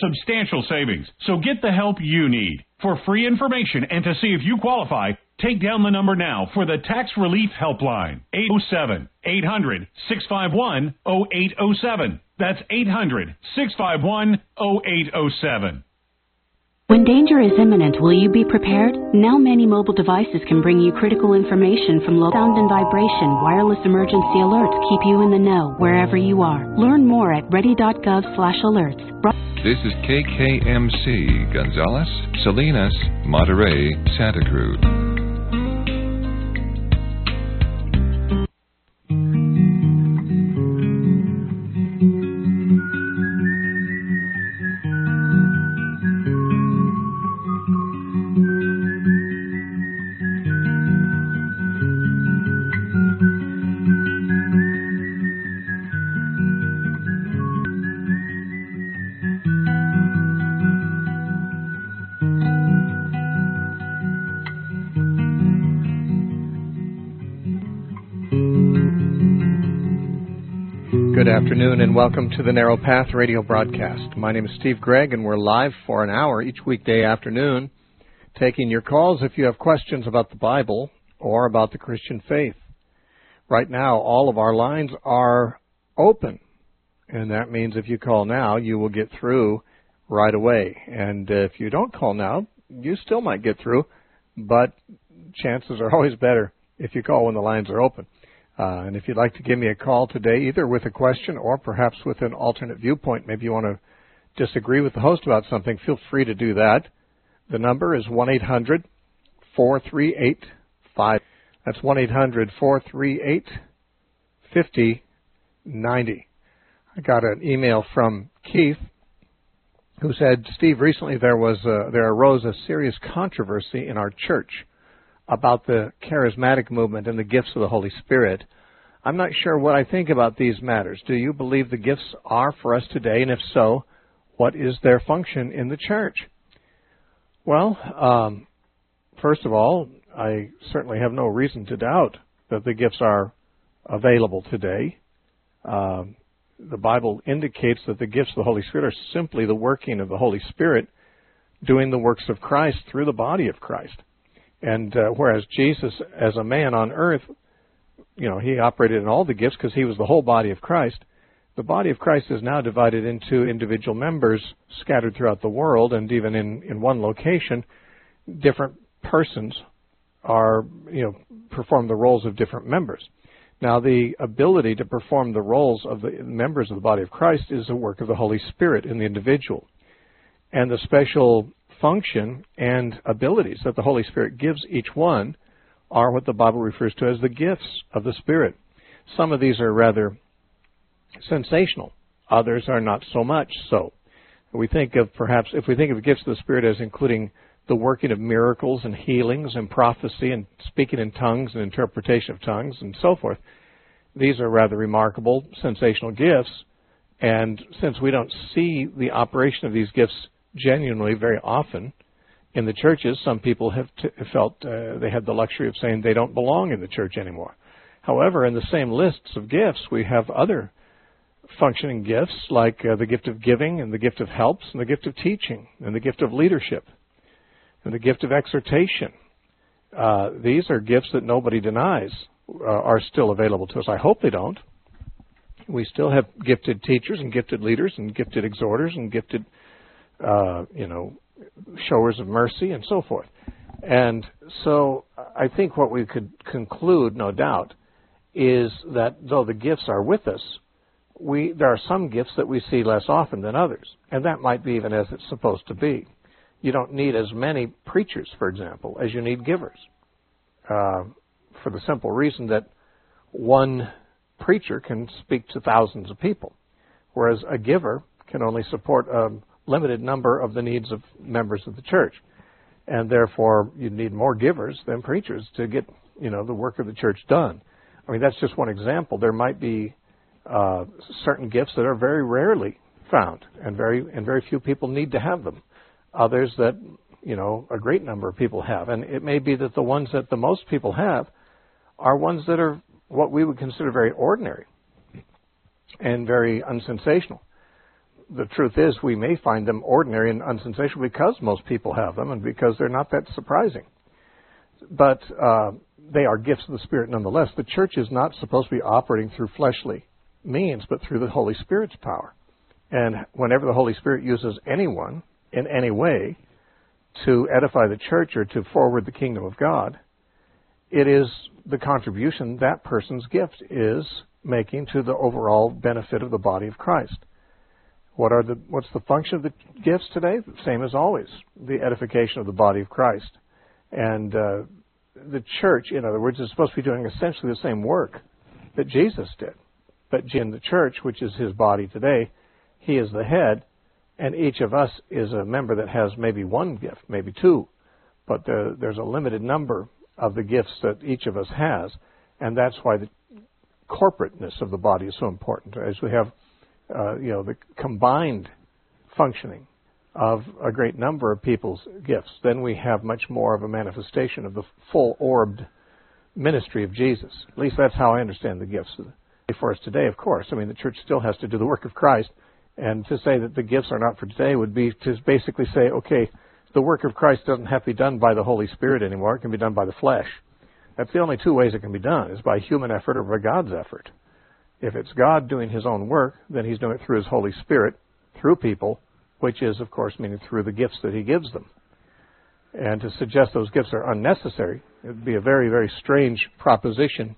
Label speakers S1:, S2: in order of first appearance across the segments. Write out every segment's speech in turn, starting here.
S1: substantial savings. So get the help you need. For free information and to see if you qualify, take down the number now for the Tax Relief Helpline, 807-800-651-0807. That's 800-651-0807.
S2: When danger is imminent, will you be prepared? Now many mobile devices can bring you critical information from low sound and vibration. Wireless emergency alerts keep you in the know wherever you are. Learn more at ready.gov/alerts.
S3: This is KKMC, Gonzales, Salinas, Monterey, Santa Cruz.
S4: Good afternoon and welcome to the Narrow Path radio broadcast. My name is Steve Gregg and we're live for an hour each weekday afternoon taking your calls if you have questions about the Bible or about the Christian faith. Right now, all of our lines are open, and that means if you call now, you will get through right away. And if you don't call now, you still might get through, but chances are always better if you call when the lines are open. And if you'd like to give me a call today, either with a question or perhaps with an alternate viewpoint, maybe you want to disagree with the host about something, feel free to do that. The number is 1-800-438-5. That's 1-800-438-5090. I got an email from Keith who said, Steve, recently there arose a serious controversy in our church about the charismatic movement and the gifts of the Holy Spirit. I'm not sure what I think about these matters. Do you believe the gifts are for us today? And if so, what is their function in the church? Well, first of all, I certainly have no reason to doubt that the gifts are available today. The Bible indicates that the gifts of the Holy Spirit are simply the working of the Holy Spirit doing the works of Christ through the body of Christ. And whereas Jesus, as a man on earth, he operated in all the gifts because he was the whole body of Christ. The body of Christ is now divided into individual members scattered throughout the world, and even in one location, different persons perform the roles of different members. Now, the ability to perform the roles of the members of the body of Christ is a work of the Holy Spirit in the individual. And the special function and abilities that the Holy Spirit gives each one are what the Bible refers to as the gifts of the Spirit. Some of these are rather sensational. Others are not so much so. If we think of gifts of the Spirit as including the working of miracles and healings and prophecy and speaking in tongues and interpretation of tongues and so forth, these are rather remarkable, sensational gifts. And since we don't see the operation of these gifts genuinely very often in the churches, some people have felt they had the luxury of saying they don't belong in the church anymore. However, in the same lists of gifts, we have other functioning gifts like the gift of giving and the gift of helps and the gift of teaching and the gift of leadership and the gift of exhortation. These are gifts that nobody denies are still available to us. I hope they don't. We still have gifted teachers and gifted leaders and gifted exhorters and gifted showers of mercy and so forth. And so I think what we could conclude, no doubt, is that though the gifts are with us, there are some gifts that we see less often than others. And that might be even as it's supposed to be. You don't need as many preachers, for example, as you need givers. For the simple reason that one preacher can speak to thousands of people, whereas a giver can only support a limited number of the needs of members of the church. And therefore, you need more givers than preachers to get, the work of the church done. I mean, that's just one example. There might be certain gifts that are very rarely found, and very few people need to have them. Others that, a great number of people have. And it may be that the ones that the most people have are ones that are what we would consider very ordinary and very unsensational. the truth is we may find them ordinary and unsensational because most people have them and because they're not that surprising. But they are gifts of the Spirit nonetheless. The church is not supposed to be operating through fleshly means, but through the Holy Spirit's power. And whenever the Holy Spirit uses anyone in any way to edify the church or to forward the kingdom of God, it is the contribution that person's gift is making to the overall benefit of the body of Christ. What's the function of the gifts today? Same as always, the edification of the body of Christ. And the church, in other words, is supposed to be doing essentially the same work that Jesus did. But in the church, which is his body today, he is the head, and each of us is a member that has maybe one gift, maybe two. But there's a limited number of the gifts that each of us has, and that's why the corporateness of the body is so important. As we have the combined functioning of a great number of people's gifts, then we have much more of a manifestation of the full-orbed ministry of Jesus. At least that's how I understand the gifts for us today, of course. I mean, the church still has to do the work of Christ, and to say that the gifts are not for today would be to basically say, okay, the work of Christ doesn't have to be done by the Holy Spirit anymore. It can be done by the flesh. That's the only two ways it can be done, is by human effort or by God's effort. If it's God doing his own work, then he's doing it through his Holy Spirit, through people, which is, of course, meaning through the gifts that he gives them. And to suggest those gifts are unnecessary, it would be a very, very strange proposition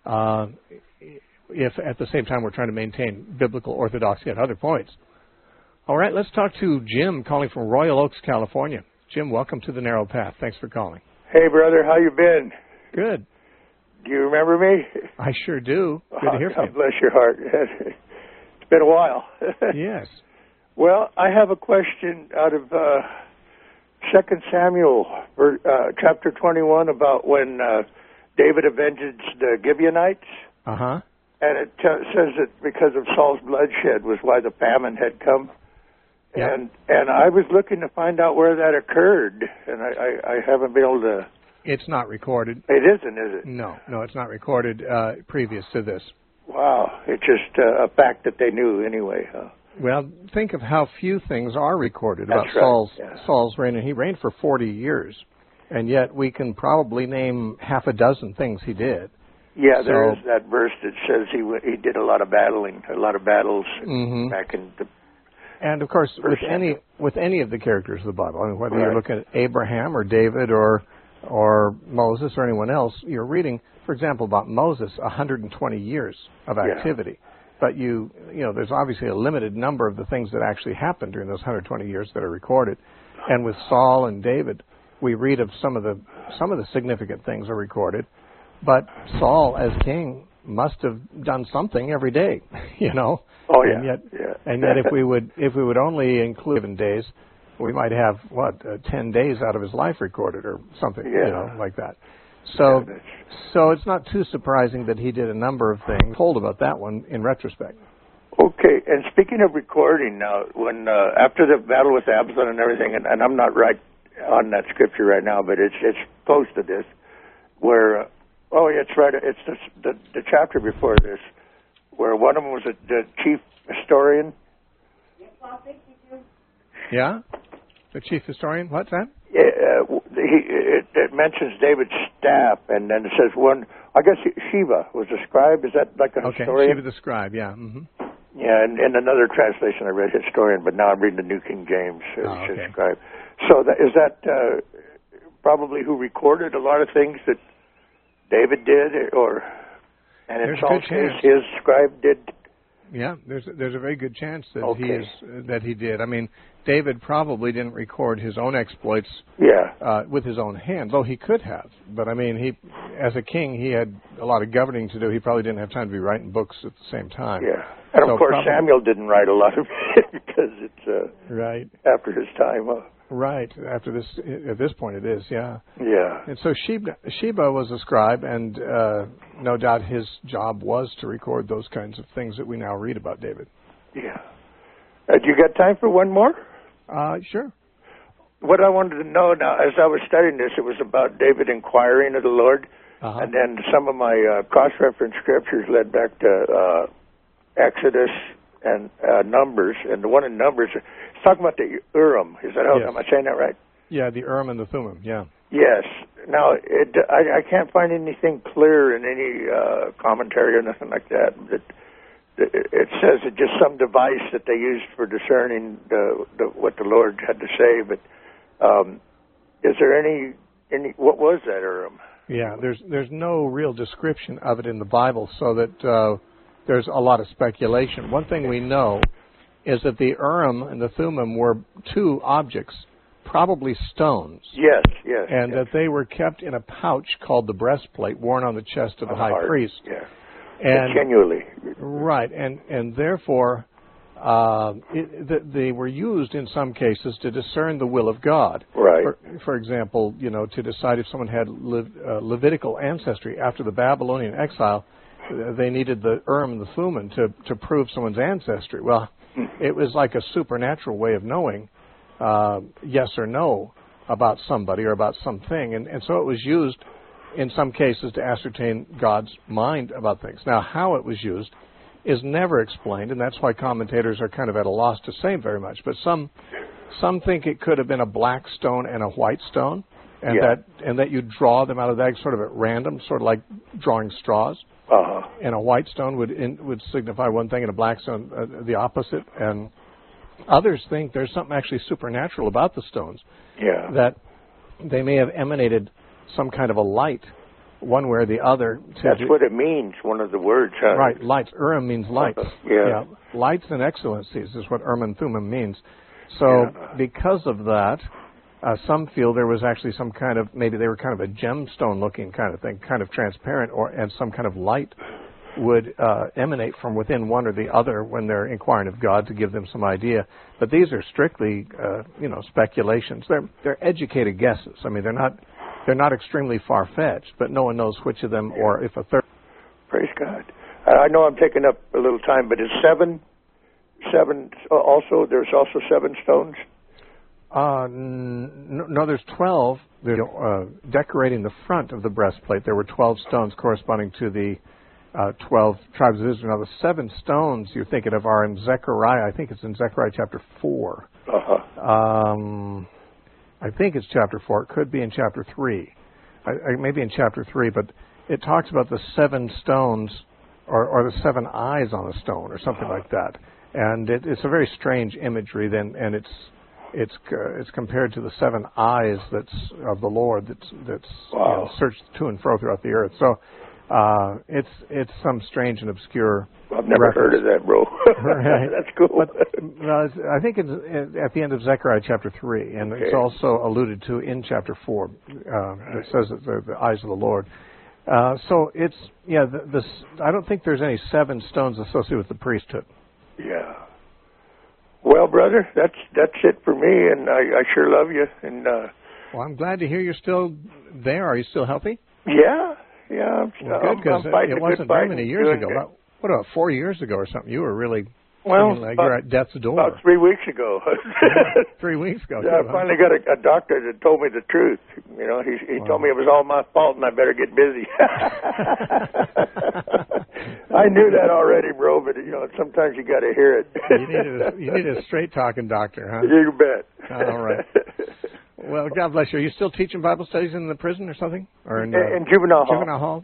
S4: if at the same time we're trying to maintain biblical orthodoxy at other points. All right, let's talk to Jim calling from Royal Oaks, California. Jim, welcome to The Narrow Path. Thanks for calling.
S5: Hey, brother, how you been?
S4: Good.
S5: Do you remember me?
S4: I sure do. Good to hear from you.
S5: God bless your heart. It's been a while.
S4: Yes.
S5: Well, I have a question out of 2 Samuel, chapter 21, about when David avenged the Gibeonites.
S4: Uh-huh.
S5: And it says that because of Saul's bloodshed was why the famine had come. Yep. And I was looking to find out where that occurred, and I haven't been able to...
S4: It's not recorded.
S5: It isn't, is it?
S4: No, it's not recorded previous to this.
S5: Wow, it's just a fact that they knew anyway, huh?
S4: Well, think of how few things are recorded about Saul's reign, and he reigned for 40 years, and yet we can probably name half a dozen things he did.
S5: Yeah, there is that verse that says he did a lot of battling, a lot of battles back in the...
S4: And, of course, with any of the characters of the Bible, I mean, whether you're looking at Abraham or David or Moses or anyone else, you're reading, for example, about Moses, 120 years of activity. Yeah. But there's obviously a limited number of the things that actually happened during those 120 years that are recorded. And with Saul and David, we read of some of the significant things are recorded. But Saul, as king, must have done something every day,
S5: Oh yeah.
S4: And yet, if we would only include 7 days, we might have 10 days out of his life recorded or something, like that. So it's not too surprising that he did a number of things. Told about that one in retrospect.
S5: Okay, and speaking of recording now, when after the battle with Absalom and everything, and I'm not right on that scripture right now, but it's close to this, where it's right, it's the chapter before this, where one of them was the chief historian.
S4: Yeah, the chief historian. What's that?
S5: It mentions David's staff, and then it says one. I guess Sheba was a scribe. Is that like a historian?
S4: Sheba the scribe. Yeah. Mm-hmm.
S5: Yeah, and in another translation I read historian, but now I'm reading the New King James. It says scribe. So is that probably who recorded a lot of things that David did, and in Saul's case, his scribe did?
S4: Yeah, there's a very good chance that he did. I mean, David probably didn't record his own exploits with his own hand, though he could have. But I mean, he, as a king, he had a lot of governing to do. He probably didn't have time to be writing books at the same time.
S5: Yeah, and of course Samuel didn't write a lot of it because it's after his time.
S4: Right. At this point it is, yeah.
S5: Yeah.
S4: And so Sheba was a scribe, and no doubt his job was to record those kinds of things that we now read about David.
S5: Yeah. Do you got time for one more?
S4: Sure.
S5: What I wanted to know now, as I was studying this, it was about David inquiring of the Lord, and then some of my cross-reference scriptures led back to Exodus, and Numbers, and the one in Numbers, it's talking about the Urim. Is that how,
S4: Yes.
S5: am I saying that right?
S4: Yeah, the Urim and the Thummim, yeah.
S5: Yes. Now, I can't find anything clear in any commentary or nothing like that. It says it's just some device that they used for discerning what the Lord had to say. But is there any? What was that Urim?
S4: Yeah, there's no real description of it in the Bible, so that there's a lot of speculation. One thing we know is that the Urim and the Thummim were two objects, probably stones.
S5: Yes.
S4: And that they were kept in a pouch called the breastplate, worn on the chest of the high priest.
S5: Yeah.
S4: And
S5: continually.
S4: Right, and therefore they were used in some cases to discern the will of God.
S5: Right.
S4: For example, to decide if someone had Levitical ancestry after the Babylonian exile, they needed the Urim and the Thummim to prove someone's ancestry. Well, it was like a supernatural way of knowing yes or no about somebody or about something, and so it was used in some cases to ascertain God's mind about things. Now, how it was used is never explained, and that's why commentators are kind of at a loss to say very much. But some think it could have been a black stone and a white stone, and that you draw them out of that sort of at random, sort of like drawing straws.
S5: Uh-huh.
S4: And a white stone would signify one thing, and a black stone the opposite. And others think there's something actually supernatural about the stones.
S5: Yeah.
S4: That they may have emanated some kind of a light, one way or the other.
S5: That's what it means, one of the words. Huh?
S4: Right, lights. Urim means lights.
S5: Yeah.
S4: Lights and excellencies is what Urim and Thummim means. So because of that, some feel there was actually some kind of, maybe they were kind of a gemstone looking kind of thing, kind of transparent, and some kind of light would emanate from within one or the other when they're inquiring of God to give them some idea. But these are strictly, speculations. They're educated guesses. I mean, they're not extremely far-fetched, but no one knows which of them or if a third.
S5: Praise God. I know I'm taking up a little time, but is seven also? There's also 7 stones.
S4: No, there's 12. Decorating the front of the breastplate, there were 12 stones corresponding to the 12 tribes of Israel. Now, the 7 stones you're thinking of are in Zechariah. I think it's in Zechariah chapter 4.
S5: Uh-huh.
S4: I think it's chapter 4. It could be in chapter 3. Maybe in chapter 3, but it talks about the 7 stones or the 7 eyes on a stone or something like that. And it's a very strange imagery then, and it's compared to the 7 eyes of the Lord that's searched to and fro throughout the earth. So it's some strange and obscure.
S5: I've never heard of that, bro.
S4: Right.
S5: That's cool.
S4: But, I think it's at the end of Zechariah chapter 3, and it's also alluded to in chapter 4. It says that the eyes of the Lord. So it's I don't think there's any 7 stones associated with the priesthood.
S5: Yeah. Well, brother, that's it for me, and I sure love you. And
S4: well, I'm glad to hear you're still there. Are you still healthy?
S5: Yeah. I'm
S4: good, because it wasn't very many years ago. What about 4 years ago or something? You were really feeling like you're at death's door.
S5: About 3 weeks ago.
S4: 3 weeks ago.
S5: Yeah, I finally got a doctor that told me the truth. He told me it was all my fault and I better get busy. I knew that already, bro, but sometimes you got to hear it.
S4: You need a straight talking doctor, huh?
S5: You bet.
S4: All right. Well, God bless you. Are you still teaching Bible studies in the prison or something, or in
S5: juvenile hall?
S4: Juvenile hall.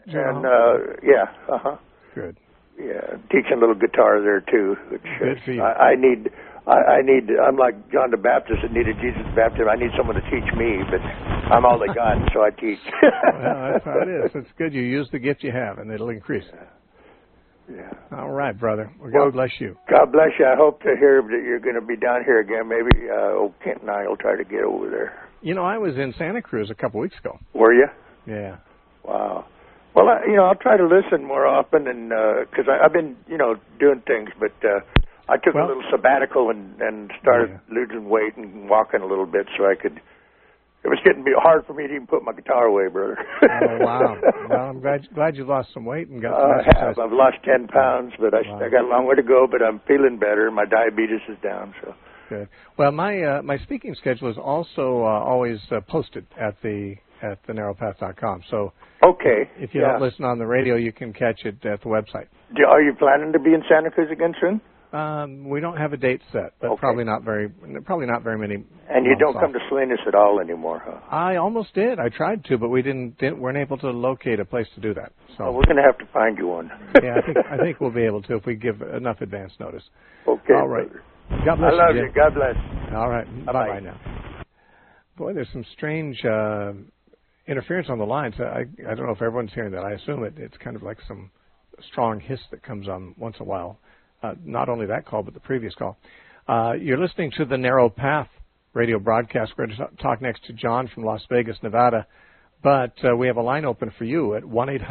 S4: Good.
S5: Yeah, teaching a little guitar there too. Which,
S4: good for you.
S5: I need. I'm like John the Baptist that needed Jesus' baptism. I need someone to teach me, but I'm all they got, so I teach.
S4: Well, that's how it is. It's good you use the gift you have, and it'll increase.
S5: Yeah.
S4: All right, brother. Well, God bless you.
S5: God bless you. I hope to hear that you're going to be down here again. Maybe old Kent and I will try to get over there.
S4: I was in Santa Cruz a couple weeks ago.
S5: Were you?
S4: Yeah.
S5: Wow. Well, I'll try to listen more often, and because I've been, doing things, but I took a little sabbatical and started losing weight and walking a little bit, so I could. It was getting hard for me to even put my guitar away, brother.
S4: Oh, wow. Well, I'm glad you lost some weight and got some exercise.
S5: I've lost 10 pounds, but I got a long way to go, but I'm feeling better. My diabetes is down, so.
S4: Good. Well, my speaking schedule is also always posted at thenarrowpath.com. So if you don't listen on the radio, you can catch it at the website.
S5: Are you planning to be in Santa Cruz again soon?
S4: We don't have a date set, but
S5: Okay.
S4: probably not very many.
S5: And you don't
S4: months
S5: come to Salinas at all anymore, huh?
S4: I almost did. I tried to, but we weren't able to locate a place to do that. So
S5: Well, we're going to have to find you one.
S4: yeah, I think we'll be able to if we give enough advance notice.
S5: Okay.
S4: All right.
S5: Brother.
S4: God bless
S5: I love
S4: you,
S5: you.
S4: Jim.
S5: God bless.
S4: All right.
S5: Bye-bye.
S4: Bye-bye now. Boy, there's some strange interference on the lines. I don't know if everyone's hearing that. I assume it's kind of like some strong hiss that comes on once in a while. Not only that call, but the previous call. You're listening to the Narrow Path radio broadcast. We're going to talk next to John from Las Vegas, Nevada. But we have a line open for you at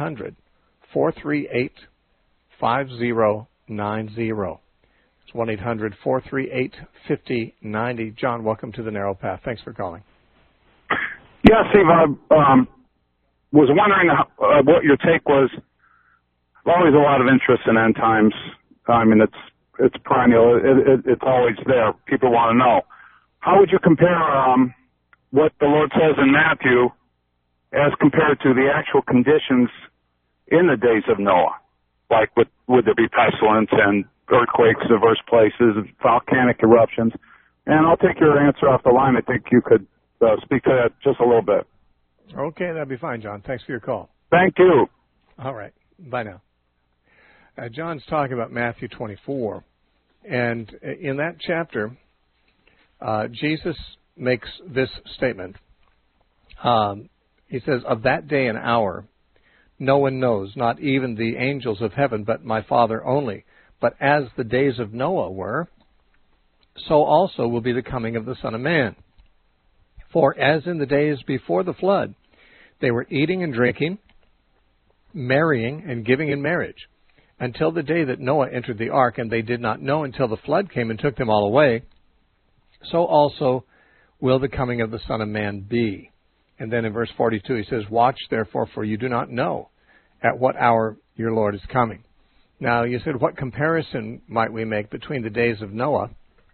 S4: 1-800-438-5090. It's 1-800-438-5090. John, welcome to the Narrow Path. Thanks for calling.
S6: Yeah, Steve, I was wondering what your take was. Always a lot of interest in end times. I mean, it's perennial. It's always there. People want to know. How would you compare what the Lord says in Matthew as compared to the actual conditions in the days of Noah? Like, would there be pestilence and earthquakes in diverse places, volcanic eruptions? And I'll take your answer off the line. I think you could speak to that just a little bit.
S4: Okay, that'd be fine, John. Thanks for your call.
S6: Thank you.
S4: All right. Bye now. John's talking about Matthew 24. And in that chapter, Jesus makes this statement. He says, "Of that day and hour, no one knows, not even the angels of heaven, but my Father only. But as the days of Noah were, so also will be the coming of the Son of Man. For as in the days before the flood, they were eating and drinking, marrying and giving in marriage, until the day that Noah entered the ark, and they did not know until the flood came and took them all away, so also will the coming of the Son of Man be." And then in verse 42 he says, "Watch therefore, for you do not know at what hour your Lord is coming." Now you said, what comparison might we make between the days of Noah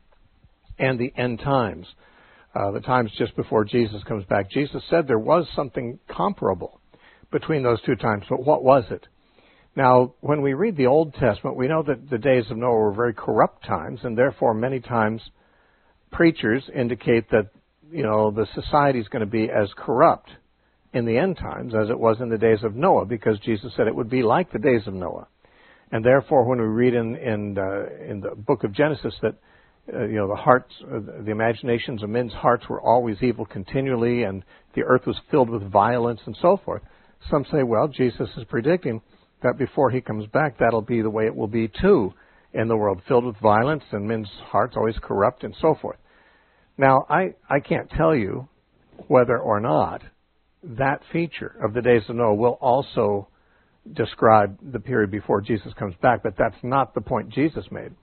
S4: and the end times, the times just before Jesus comes back? Jesus said there was something comparable between those two times, but what was it? Now, when we read the Old Testament, we know that the days of Noah were very corrupt times, and therefore many times preachers indicate that, the society is going to be as corrupt in the end times as it was in the days of Noah, because Jesus said it would be like the days of Noah. And therefore, when we read in the book of Genesis that the hearts, the imaginations of men's hearts were always evil continually, and the earth was filled with violence and so forth, some say, well, Jesus is predicting that before he comes back, that'll be the way it will be too in the world, filled with violence and men's hearts always corrupt and so forth. Now, I can't tell you whether or not that feature of the days of Noah will also describe the period before Jesus comes back, but that's not the point Jesus made.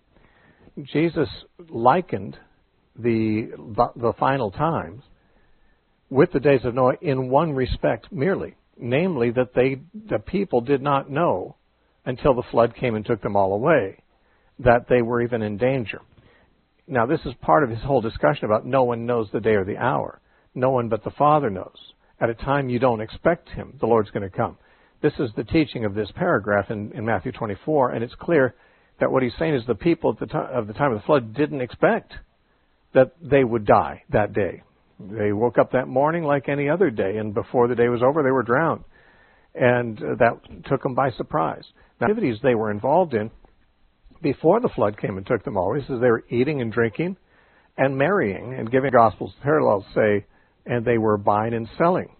S4: Jesus likened the final times with the days of Noah in one respect merely, namely that the people did not know until the flood came and took them all away that they were even in danger. Now, this is part of his whole discussion about no one knows the day or the hour. No one but the Father knows. At a time you don't expect him, the Lord's going to come. This is the teaching of this paragraph in Matthew 24, and it's clear that what he's saying is the people at the time of the flood didn't expect that they would die that day. They woke up that morning like any other day, and before the day was over, they were drowned. And that took them by surprise. The activities they were involved in before the flood came and took them all, he says they were eating and drinking and marrying and giving Gospels parallels, say, and they were buying and selling.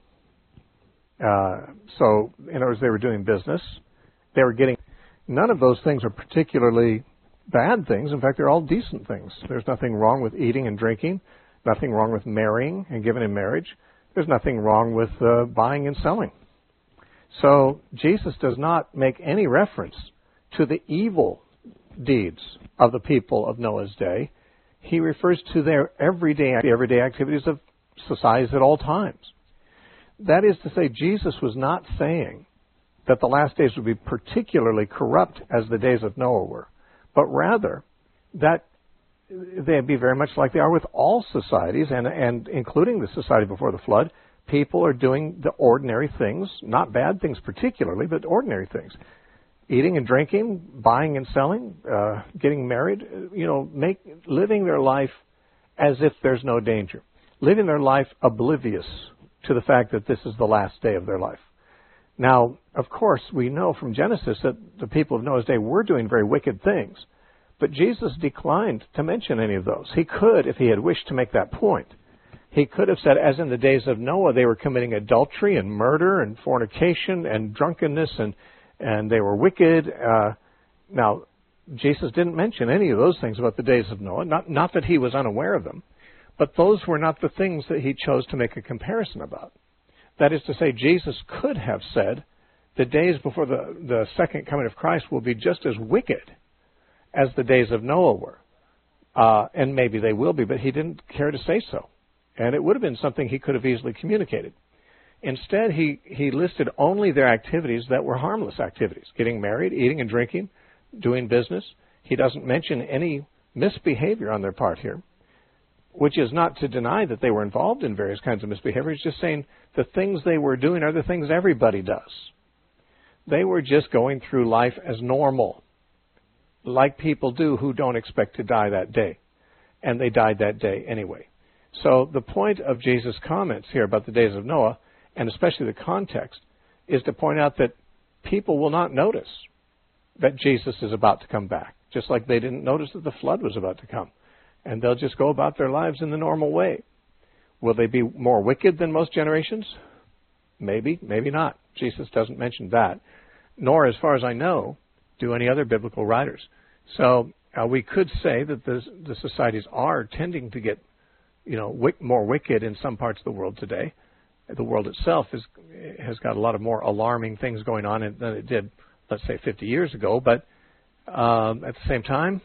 S4: So, in other words, they were doing business. They were getting... None of those things are particularly bad things. In fact, they're all decent things. There's nothing wrong with eating and drinking, nothing wrong with marrying and giving in marriage. There's nothing wrong with buying and selling. So, Jesus does not make any reference to the evil deeds of the people of Noah's day. He refers to their everyday activities of societies at all times. That is to say, Jesus was not saying that the last days would be particularly corrupt as the days of Noah were, but rather that they'd be very much like they are with all societies, and including the society before the flood. People are doing the ordinary things, not bad things particularly, but ordinary things. eating and drinking, buying and selling, getting married, living their life as if there's no danger, living their life oblivious to the fact that this is the last day of their life. Now, of course, we know from Genesis that the people of Noah's day were doing very wicked things, but Jesus declined to mention any of those. He could, if he had wished to make that point. He could have said, as in the days of Noah, they were committing adultery and murder and fornication and drunkenness, and they were wicked. Now, Jesus didn't mention any of those things about the days of Noah, not that he was unaware of them, but those were not the things that he chose to make a comparison about. That is to say, Jesus could have said, the days before the second coming of Christ will be just as wicked as the days of Noah were. And maybe they will be, but he didn't care to say so. And it would have been something he could have easily communicated. Instead, he listed only their activities that were harmless activities, getting married, eating and drinking, doing business. He doesn't mention any misbehavior on their part here, which is not to deny that they were involved in various kinds of misbehavior. He's just saying the things they were doing are the things everybody does. They were just going through life as normal, like people do who don't expect to die that day. And they died that day anyway. So the point of Jesus' comments here about the days of Noah, and especially the context, is to point out that people will not notice that Jesus is about to come back, just like they didn't notice that the flood was about to come. And they'll just go about their lives in the normal way. Will they be more wicked than most generations? Maybe, maybe not. Jesus doesn't mention that, nor, as far as I know, do any other biblical writers. So we could say that the societies are tending to get, more wicked in some parts of the world today. The world itself has got a lot of more alarming things going on than it did, let's say, 50 years ago. But at the same time,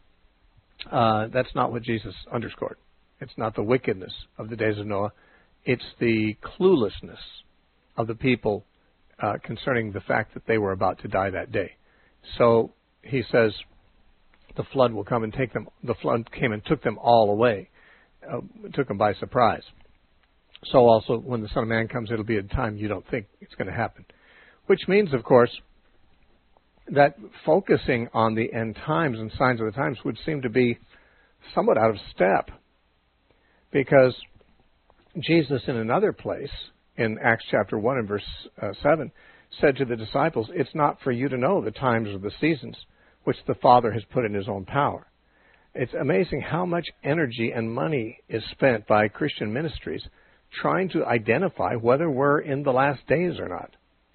S4: that's not what Jesus underscored. It's not the wickedness of the days of Noah. It's the cluelessness of the people concerning the fact that they were about to die that day. So he says the flood will come and take them. The flood came and took them all away, took them by surprise. So also when the Son of Man comes, it'll be a time you don't think it's going to happen. Which means, of course, that focusing on the end times and signs of the times would seem to be somewhat out of step. Because Jesus, in another place, in Acts chapter 1 and verse 7, said to the disciples, it's not for you to know the times or the seasons which the Father has put in his own power. It's amazing how much energy and money is spent by Christian ministries trying to identify whether we're in the last days or not.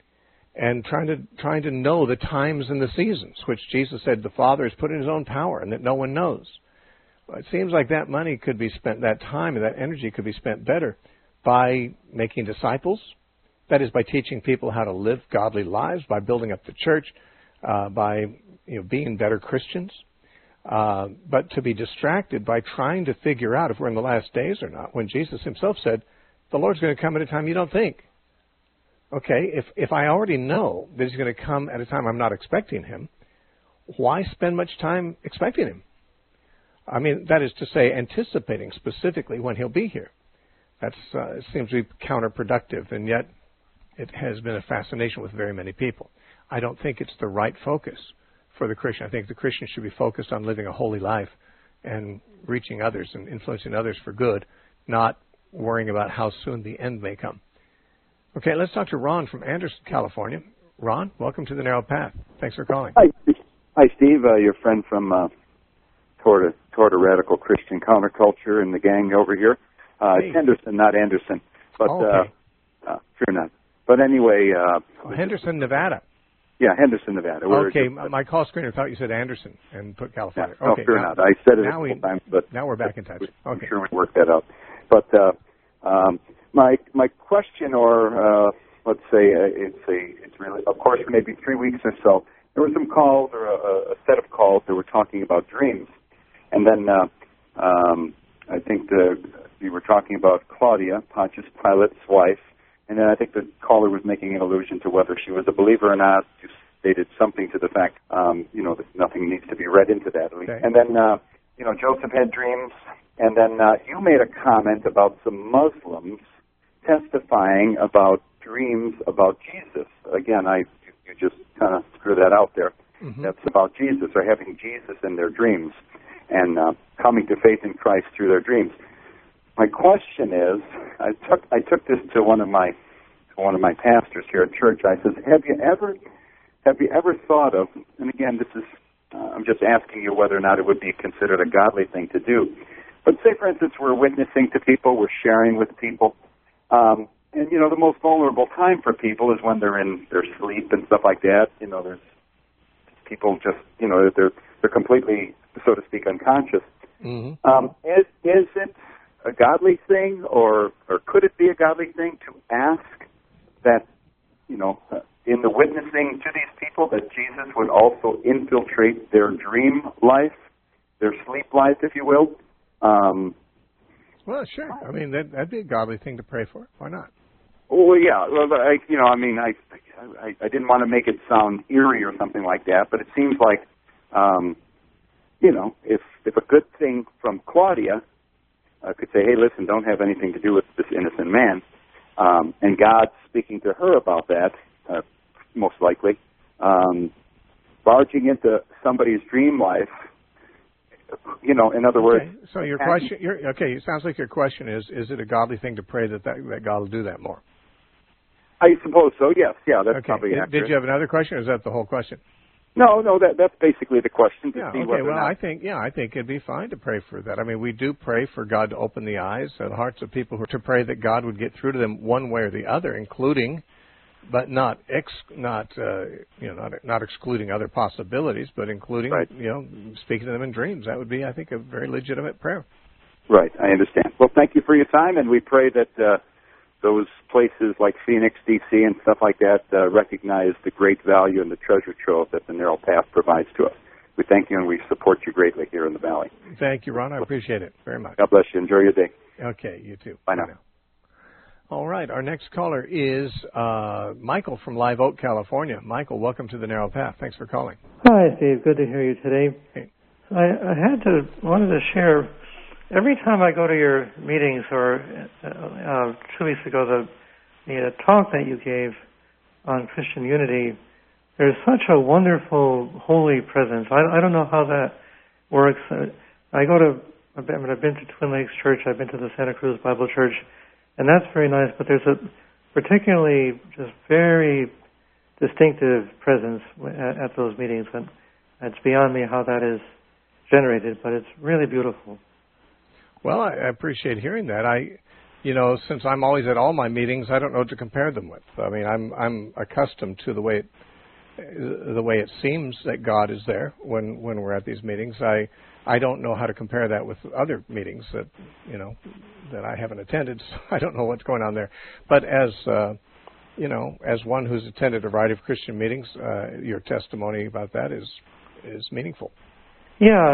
S4: And trying to know the times and the seasons, which Jesus said the Father has put in his own power and that no one knows. Well, it seems like that money could be spent, that time and that energy could be spent better by making disciples. That is, by teaching people how to live godly lives, by building up the church, by being better Christians. But to be distracted by trying to figure out if we're in the last days or not, when Jesus himself said, the Lord's going to come at a time you don't think. Okay, if I already know that he's going to come at a time I'm not expecting him, why spend much time expecting him? I mean, that is to say, anticipating specifically when he'll be here. It seems to be counterproductive, and yet it has been a fascination with very many people. I don't think it's the right focus for the Christian. I think the Christian should be focused on living a holy life and reaching others and influencing others for good, not worrying about how soon the end may come. Okay, let's talk to Ron from Anderson, California. Ron, welcome to The Narrow Path. Thanks for calling.
S7: Hi, Steve, your friend from toward a radical Christian counterculture and the gang over here. It's Henderson, not Anderson. But fear not. But anyway,
S4: Henderson, Nevada.
S7: Yeah, Henderson, Nevada.
S4: Okay, my call screener thought you said Anderson and put California.
S7: Yeah,
S4: okay,
S7: fear not. I said it a couple times, but
S4: now we're back in touch.
S7: I'm
S4: Okay,
S7: sure we worked that out. But my question, or let's say it's really, of course, maybe 3 weeks or so, there were some calls or a set of calls that were talking about dreams, and then I think you were talking about Claudia, Pontius Pilate's wife, and then I think the caller was making an allusion to whether she was a believer or not. You stated something to the fact, that nothing needs to be read into that. Okay. And then, Joseph had dreams, and then you made a comment about some Muslims testifying about dreams about Jesus. Again, you just kind of threw that out there. Mm-hmm. That's about Jesus, or having Jesus in their dreams and coming to faith in Christ through their dreams. My question is, I took this to one of my pastors here at church. I said, have you ever thought of, and again, this is I'm just asking you whether or not it would be considered a godly thing to do. But say, for instance, we're witnessing to people, we're sharing with people, and the most vulnerable time for people is when they're in their sleep and stuff like that. There's people just, they're completely, so to speak, unconscious. Mm-hmm. Is it a godly thing, or could it be a godly thing to ask that, in the witnessing to these people, that Jesus would also infiltrate their dream life, their sleep life, if you will?
S4: Well, sure. I mean, that'd be a godly thing to pray for. Why not?
S7: Well, yeah. Well, I didn't want to make it sound eerie or something like that, but it seems like, if a good thing from Claudia could say, hey, listen, don't have anything to do with this innocent man, and God speaking to her about that, most likely, barging into somebody's dream life, in other words.
S4: Okay. So your question, it sounds like your question is it a godly thing to pray that God will do that more?
S7: I suppose so, yes. Yeah, that's probably accurate.
S4: Did you have another question, or is that the whole question?
S7: No, that's basically the question.
S4: I think it'd be fine to pray for that. I mean, we do pray for God to open the eyes and hearts of people to pray that God would get through to them one way or the other, including, but not excluding other possibilities, but including, right. Speaking to them in dreams. That would be, I think, a very legitimate prayer.
S7: Right, I understand. Well, thank you for your time, and we pray that those places like Phoenix, D.C., and stuff like that recognize the great value and the treasure trove that the Narrow Path provides to us. We thank you, and we support you greatly here in the Valley.
S4: Thank you, Ron. I appreciate it very much.
S7: God bless you. Enjoy your day.
S4: Okay, you too.
S7: Bye now.
S4: All right, our next caller is Michael from Live Oak, California. Michael, welcome to the Narrow Path. Thanks for calling.
S8: Hi, Steve. Good to hear you today.
S4: Hey.
S8: I wanted to share. Every time I go to your meetings, or 2 weeks ago, the talk that you gave on Christian unity, there's such a wonderful holy presence. I don't know how that works. I've been to Twin Lakes Church. I've been to the Santa Cruz Bible Church, and that's very nice. But there's a particularly just very distinctive presence at those meetings, and it's beyond me how that is generated. But it's really beautiful.
S4: Well, I appreciate hearing that. Since I'm always at all my meetings, I don't know what to compare them with. I mean, I'm accustomed to the way it seems that God is there when we're at these meetings. I don't know how to compare that with other meetings that I haven't attended. So I don't know what's going on there. But as one who's attended a variety of Christian meetings, your testimony about that is meaningful.
S8: Yeah,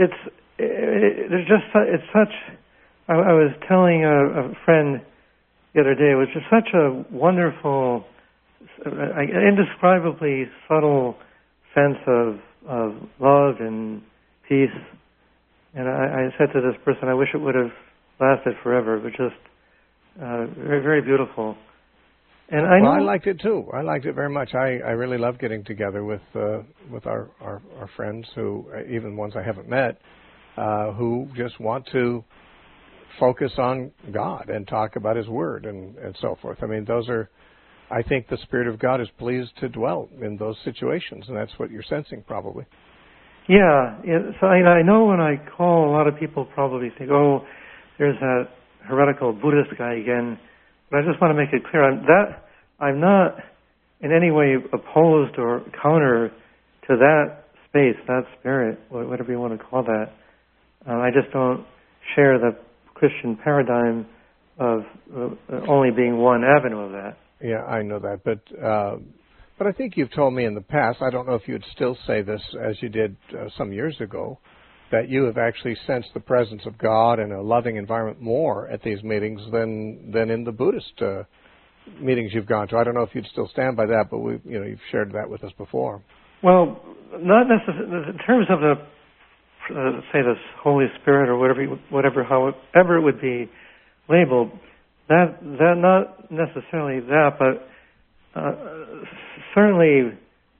S8: it's such. I was telling a friend the other day, it was just such a wonderful, indescribably subtle sense of love and peace. And I said to this person, I wish it would have lasted forever, but just very, very beautiful. And I
S4: liked it too. I liked it very much. I really love getting together with our friends who, even ones I haven't met, who just want to focus on God and talk about His Word and so forth. I mean, I think the Spirit of God is pleased to dwell in those situations, and that's what you're sensing probably.
S8: Yeah. So I know when I call, a lot of people probably think, oh, there's that heretical Buddhist guy again. But I just want to make it clear, I'm not in any way opposed or counter to that space, that spirit, whatever you want to call that. I just don't share the Christian paradigm of only being one avenue of that.
S4: Yeah, I know that, but I think you've told me in the past, I don't know if you'd still say this as you did some years ago, that you have actually sensed the presence of God and a loving environment more at these meetings than in the Buddhist meetings you've gone to. I don't know if you'd still stand by that, but you've shared that with us before.
S8: Well, not necessarily in terms of the say this Holy Spirit or however it would be labeled. That not necessarily that, but certainly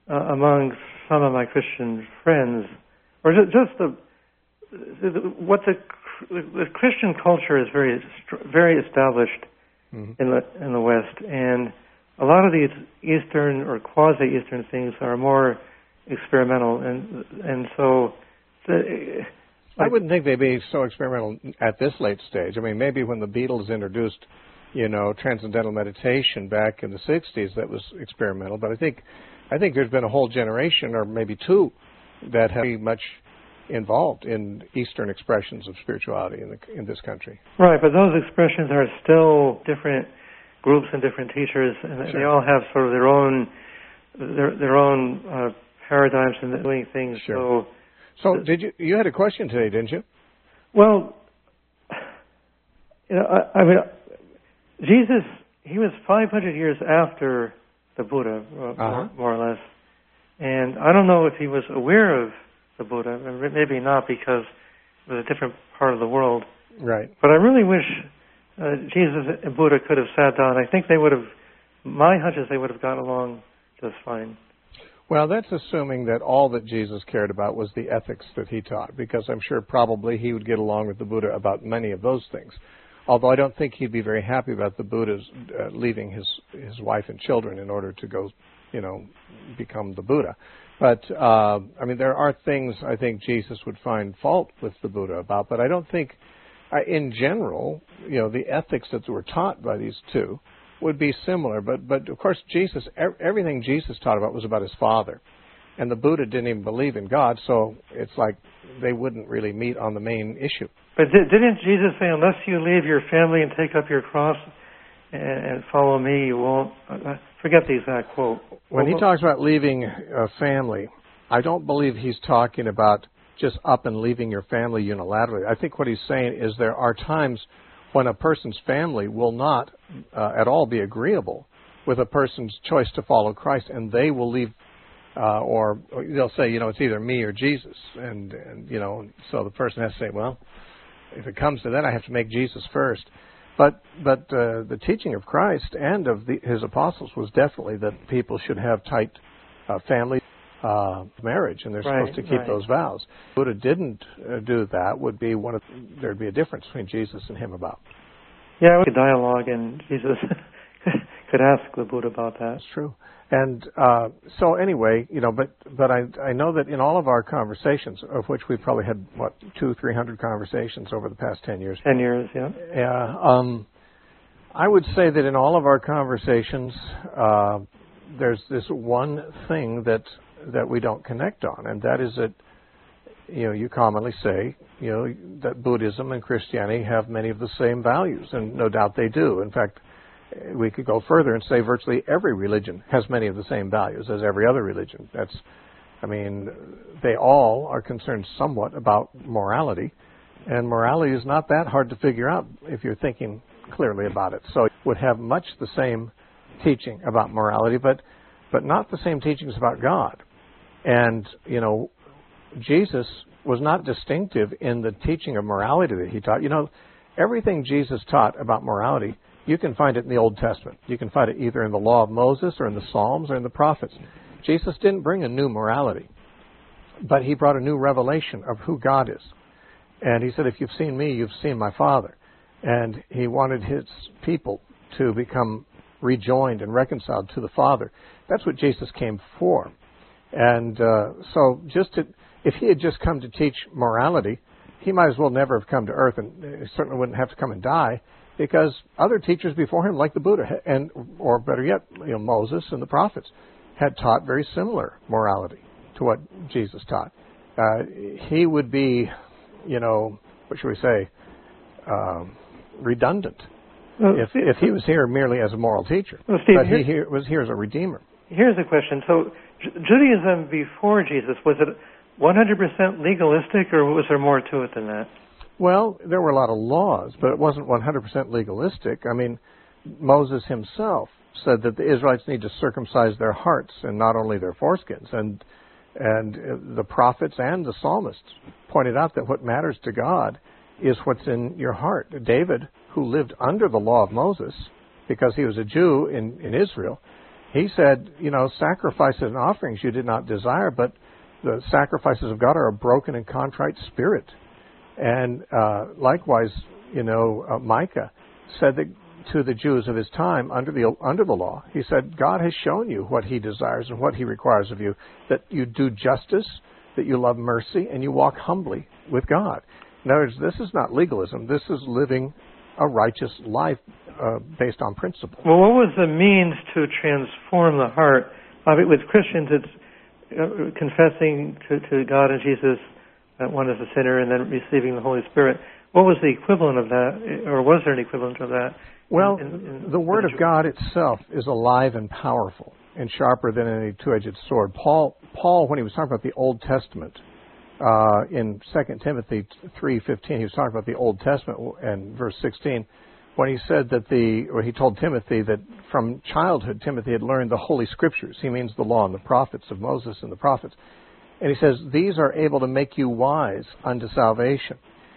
S8: among some of my Christian friends, or just what the Christian culture is very established in the West, and a lot of these Eastern or quasi-Eastern things are more experimental, and so.
S4: I wouldn't think they'd be so experimental at this late stage. I mean, maybe when the Beatles introduced, transcendental meditation back in the 60s, that was experimental. But I think there's been a whole generation, or maybe two, that have been much involved in Eastern expressions of spirituality in this country.
S8: Right, but those expressions are still different groups and different teachers, and they all have sort of their own paradigms in doing things.
S4: Sure. So did you had a question today, didn't you?
S8: Well, I mean, Jesus, he was 500 years after the Buddha, more or less. And I don't know if he was aware of the Buddha, maybe not, because it was a different part of the world.
S4: Right.
S8: But I really wish Jesus and Buddha could have sat down. I think my hunch is they would have got along just fine.
S4: Well, that's assuming that all that Jesus cared about was the ethics that he taught, because I'm sure probably he would get along with the Buddha about many of those things. Although I don't think he'd be very happy about the Buddha's leaving his wife and children in order to go, become the Buddha. But, there are things I think Jesus would find fault with the Buddha about, but I don't think, in general, the ethics that were taught by these two would be similar, but of course everything Jesus taught about was about his Father, and the Buddha didn't even believe in God, so it's like they wouldn't really meet on the main issue.
S8: But didn't Jesus say, unless you leave your family and take up your cross and follow me, you won't? Forget the exact quote.
S4: When he talks about leaving a family, I don't believe he's talking about just up and leaving your family unilaterally. I think what he's saying is there are times when a person's family will not at all be agreeable with a person's choice to follow Christ, and they will leave, or they'll say, it's either me or Jesus, and so the person has to say, well, if it comes to that, I have to make Jesus first. But the teaching of Christ and of his apostles was definitely that people should have tight family marriage, and they're supposed to keep those vows. Buddha didn't do that. There'd be a difference between Jesus and him about.
S8: Yeah, we could dialogue, and Jesus could ask the Buddha about that.
S4: That's true. And so anyway, but I know that in all of our conversations, of which we've probably had 200-300 conversations over the past 10 years.
S8: 10 years, yeah.
S4: Yeah. I would say that in all of our conversations, there's this one thing that we don't connect on, and that is that you commonly say that Buddhism and Christianity have many of the same values, and no doubt they do. In fact, we could go further and say virtually every religion has many of the same values as every other religion. They all are concerned somewhat about morality, and morality is not that hard to figure out if you're thinking clearly about it. So it would have much the same teaching about morality, but not the same teachings about God. And, Jesus was not distinctive in the teaching of morality that he taught. Everything Jesus taught about morality, you can find it in the Old Testament. You can find it either in the Law of Moses or in the Psalms or in the prophets. Jesus didn't bring a new morality, but he brought a new revelation of who God is. And he said, if you've seen me, you've seen my Father. And he wanted his people to become rejoined and reconciled to the Father. That's what Jesus came for. And so if he had just come to teach morality, he might as well never have come to earth, and he certainly wouldn't have to come and die, because other teachers before him, like the Buddha, or better yet, Moses and the prophets, had taught very similar morality to what Jesus taught. He would be, what should we say, redundant if he was here merely as a moral teacher.
S8: Well, Steve,
S4: but he was here as a redeemer.
S8: Here's a question. So Judaism before Jesus, was it 100% legalistic, or was there more to it than that?
S4: Well, there were a lot of laws, but it wasn't 100% legalistic. Moses himself said that the Israelites need to circumcise their hearts and not only their foreskins. And the prophets and the psalmists pointed out that what matters to God is what's in your heart. David, who lived under the law of Moses, because he was a Jew in Israel, He said, sacrifices and offerings you did not desire, but the sacrifices of God are a broken and contrite spirit. And likewise, Micah said that to the Jews of his time under the law, he said, God has shown you what he desires and what he requires of you, that you do justice, that you love mercy, and you walk humbly with God. In other words, this is not legalism. This is living a righteous life based on principle.
S8: Well, what was the means to transform the heart? With Christians, it's confessing to God and Jesus that one is a sinner and then receiving the Holy Spirit. What was the equivalent of that, or was there an equivalent of that?
S4: Well, the Word of God itself is alive and powerful and sharper than any two-edged sword. Paul, when he was talking about the Old Testament, in 2 Timothy 3:15, he was talking about the Old Testament, and verse 16, when he said that he told Timothy that from childhood Timothy had learned the Holy Scriptures. He means the law and the prophets of Moses and the prophets. And he says, these are able to make you wise unto salvation.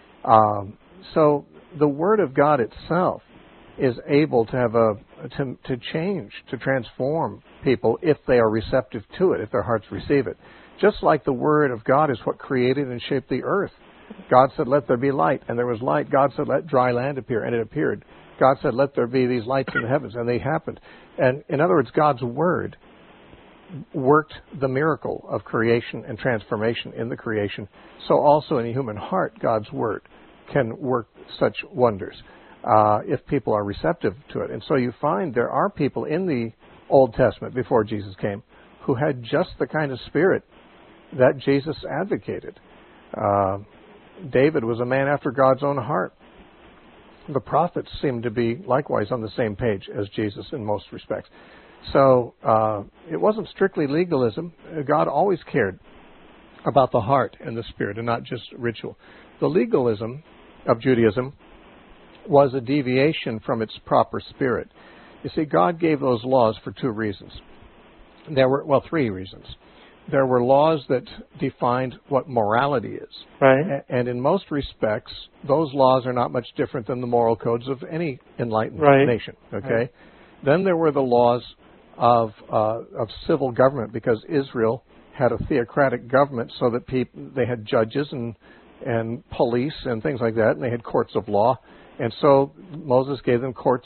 S4: So the Word of God itself is able to have to change, to transform people if they are receptive to it, if their hearts receive it. Just like the Word of God is what created and shaped the earth. God said, let there be light, and there was light. God said, let dry land appear, and it appeared. God said, let there be these lights in the heavens, and they happened. And in other words, God's Word worked the miracle of creation and transformation in the creation. So also in a human heart, God's Word can work such wonders if people are receptive to it. And so you find there are people in the Old Testament before Jesus came who had just the kind of spirit that Jesus advocated. David was a man after God's own heart. The prophets seem to be likewise on the same page as Jesus in most respects. So it wasn't strictly legalism. God always cared about the heart and the spirit and not just ritual. The legalism of Judaism was a deviation from its proper spirit. You see, God gave those laws for two reasons. There were, three reasons. There were laws that defined what morality is.
S8: Right.
S4: And in most respects, those laws are not much different than the moral codes of any enlightened nation. Okay. Right. Then there were the laws of civil government, because Israel had a theocratic government, so that they had judges and police and things like that, and they had courts of law. And so Moses gave them courts,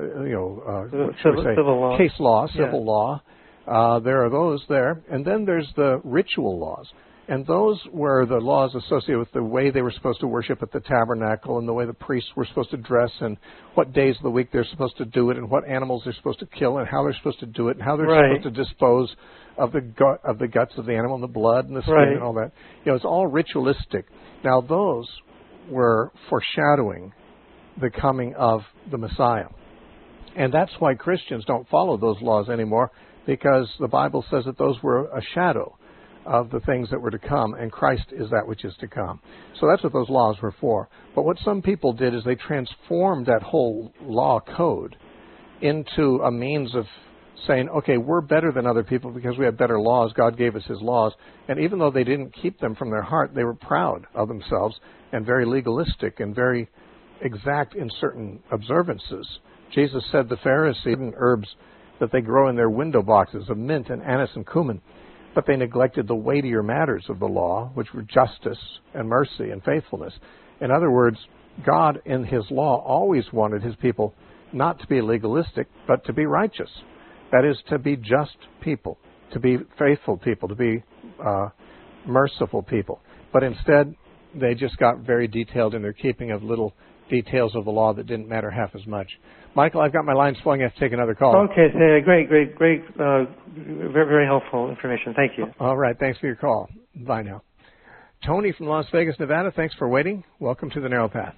S8: civil law.
S4: Case law, civil law. There are those there. And then there's the ritual laws. And those were the laws associated with the way they were supposed to worship at the tabernacle, and the way the priests were supposed to dress, and what days of the week they're supposed to do it, and what animals they're supposed to kill, and how they're supposed to do it, and how they're supposed to dispose of the guts of the animal, and the blood, and the skin, and all that. It's all ritualistic. Now, those were foreshadowing the coming of the Messiah. And that's why Christians don't follow those laws anymore, because the Bible says that those were a shadow of the things that were to come, and Christ is that which is to come. So that's what those laws were for. But what some people did is they transformed that whole law code into a means of saying, okay, we're better than other people because we have better laws. God gave us his laws. And even though they didn't keep them from their heart, they were proud of themselves and very legalistic and very exact in certain observances. Jesus said the Pharisees and herbs that they grow in their window boxes of mint and anise and cumin, but they neglected the weightier matters of the law, which were justice and mercy and faithfulness. In other words, God in his law always wanted his people not to be legalistic, but to be righteous. That is, to be just people, to be faithful people, to be merciful people. But instead, they just got very detailed in their keeping of little details of the law that didn't matter half as much. Michael, I've got my lines flowing. I have to take another call.
S8: Okay, great. Very, very helpful information. Thank you.
S4: All right, thanks for your call. Bye now. Tony from Las Vegas, Nevada, thanks for waiting. Welcome to the Narrow Path.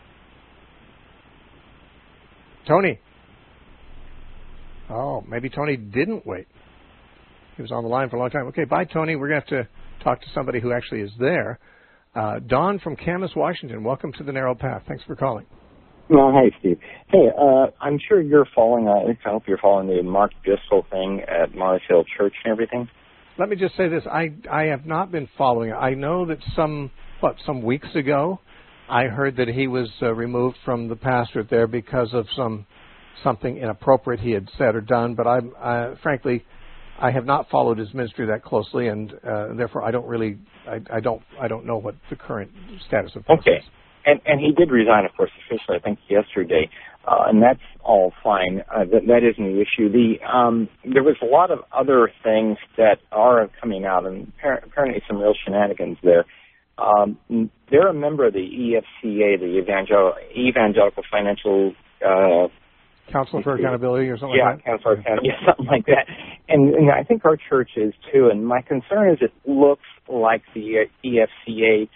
S4: Tony. Oh, maybe Tony didn't wait. He was on the line for a long time. Okay, bye, Tony. We're going to have to talk to somebody who actually is there. Don from Camas, Washington. Welcome to the Narrow Path. Thanks for calling.
S9: Well, hey, Steve. Hey, I'm sure you're following, I hope you're following the Mark Driscoll thing at Mars Hill Church and everything.
S4: Let me just say this. I have not been following it. I know that some weeks ago, I heard that he was removed from the pastorate there because of some something inappropriate he had said or done. But frankly, I have not followed his ministry that closely, and therefore I don't know what the current status of things is.
S9: And he did resign, of course, officially, I think, yesterday, and that's all fine. That isn't the issue. There was a lot of other things that are coming out, and apparently some real shenanigans there. They're a member of the EFCA, the Evangelical Financial
S4: Council for Accountability or something like that?
S9: Council for Accountability, something like that. And I think our church is, too. And my concern is it looks like the EFCA.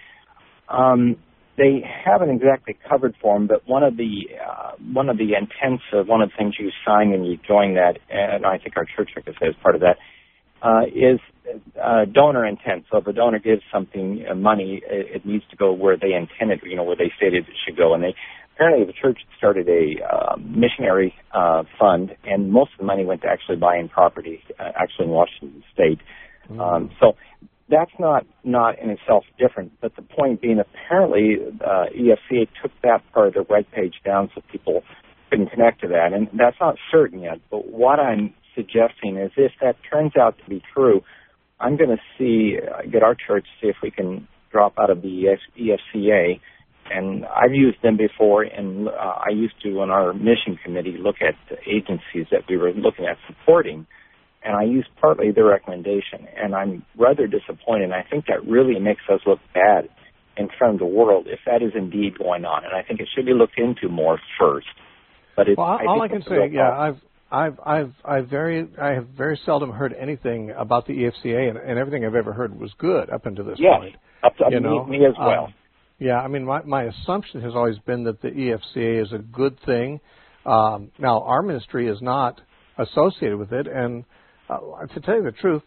S9: They haven't exactly covered for them, but one of the intents of one of the things you sign when you join that, and I think our church, like I said, is part of that, is donor intent. So if a donor gives something, money, it needs to go where they intended, where they stated it should go. And apparently the church started a missionary fund, and most of the money went to actually buying property, actually in Washington State. So that's not in itself different, but the point being, apparently EFCA took that part of the web page down so people couldn't connect to that, and that's not certain yet. But what I'm suggesting is, if that turns out to be true, I'm going to get our church to see if we can drop out of the EFCA. And I've used them before, and I used to, on our mission committee, look at the agencies that we were looking at supporting, and I used partly their recommendation, and I'm rather disappointed, and I think that really makes us look bad in front of the world if that is indeed going on, and I think it should be looked into more first. But
S4: all I can say, I have very seldom heard anything about the EFCA, and everything I've ever heard was good up until this point.
S9: Me as well.
S4: I mean, my assumption has always been that the EFCA is a good thing. Now, our ministry is not associated with it, and to tell you the truth,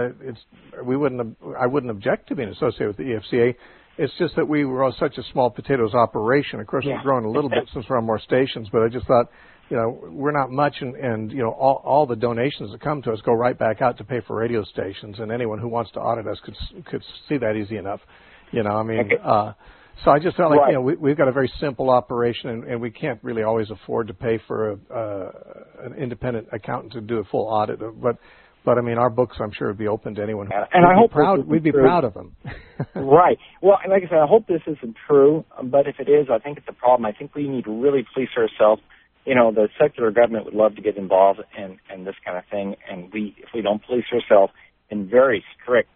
S4: I wouldn't object to being associated with the EFCA. It's just that we were such a small potatoes operation. Of course, we've grown a little bit since we're on more stations, but I just thought, we're not much, and all the donations that come to us go right back out to pay for radio stations, and anyone who wants to audit us could see that easy enough. So I just felt like we've got a very simple operation, and we can't really always afford to pay for an independent accountant to do a full audit. But I mean, our books, I'm sure, would be open to anyone.
S9: And I hope
S4: we'd be proud of them.
S9: Right. Well, like I said, I hope this isn't true. But if it is, I think it's a problem. I think we need to really police ourselves. The secular government would love to get involved in this kind of thing, and if we don't police ourselves and very strict.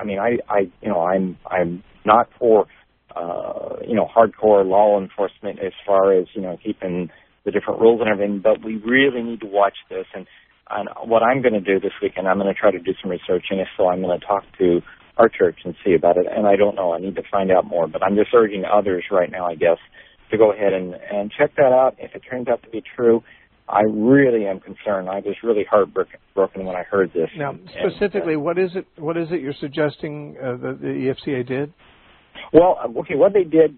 S9: I'm not for hardcore law enforcement as far as keeping the different rules and everything, but we really need to watch this. And what I'm going to do this weekend, I'm going to try to do some research, and if so, I'm going to talk to our church and see about it. And I don't know, I need to find out more, but I'm just urging others right now, I guess, to go ahead and check that out. If it turns out to be true, I really am concerned. I was really heartbroken when I heard this.
S4: Now, specifically, what is it you're suggesting that the EFCA did?
S9: Well, okay, what they did,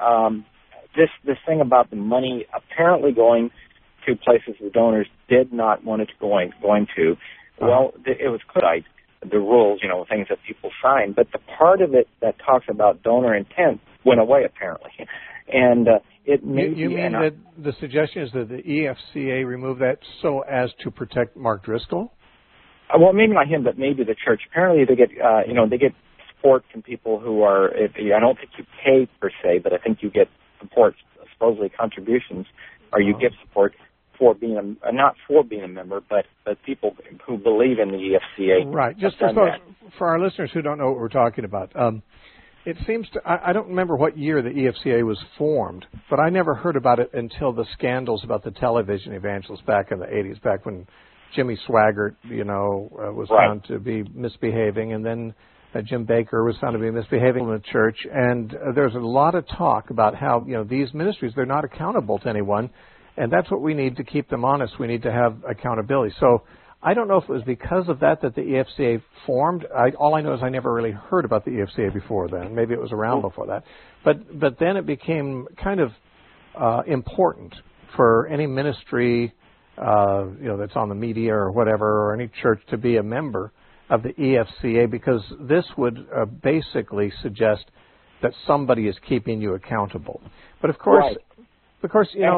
S9: this thing about the money apparently going to places the donors did not want it going to. Well, it was clear, the rules, things that people sign, but the part of it that talks about donor intent went away apparently. And it may
S4: You mean that the suggestion is that the EFCA remove that so as to protect Mark Driscoll?
S9: Well, maybe not him, but maybe the church. Apparently they get, they get support from people who are, I don't think you pay per se, but I think you get support, supposedly contributions, or you get support for being not for being a member, but people who believe in the EFCA.
S4: Right. Just for our listeners who don't know what we're talking about, it seems I don't remember what year the EFCA was formed, but I never heard about it until the scandals about the television evangelists back in the 80s, back when Jimmy Swaggart, was found to be misbehaving, and then Jim Baker was found to be misbehaving in the church. And there's a lot of talk about how, these ministries, they're not accountable to anyone, and that's what we need to keep them honest. We need to have accountability. So I don't know if it was because of that the EFCA formed. All I know is I never really heard about the EFCA before then. Maybe it was around before that. But then it became kind of important for any ministry, that's on the media or whatever, or any church to be a member of the EFCA, because this would basically suggest that somebody is keeping you accountable. But of course,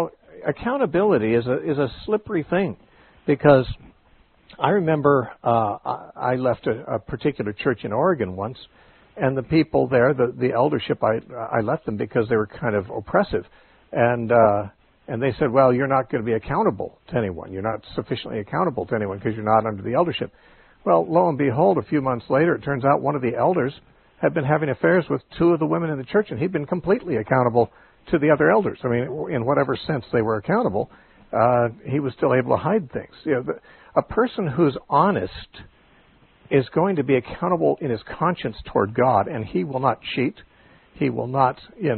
S4: accountability is a slippery thing, because I remember I left a particular church in Oregon once, and the people there, the eldership, I left them because they were kind of oppressive, and they said, well, you're not going to be accountable to anyone. You're not sufficiently accountable to anyone because you're not under the eldership. Well, lo and behold, a few months later, it turns out one of the elders had been having affairs with two of the women in the church, and he'd been completely accountable to the other elders. I mean, in whatever sense they were accountable, he was still able to hide things. A person who's honest is going to be accountable in his conscience toward God, and he will not cheat. He will not,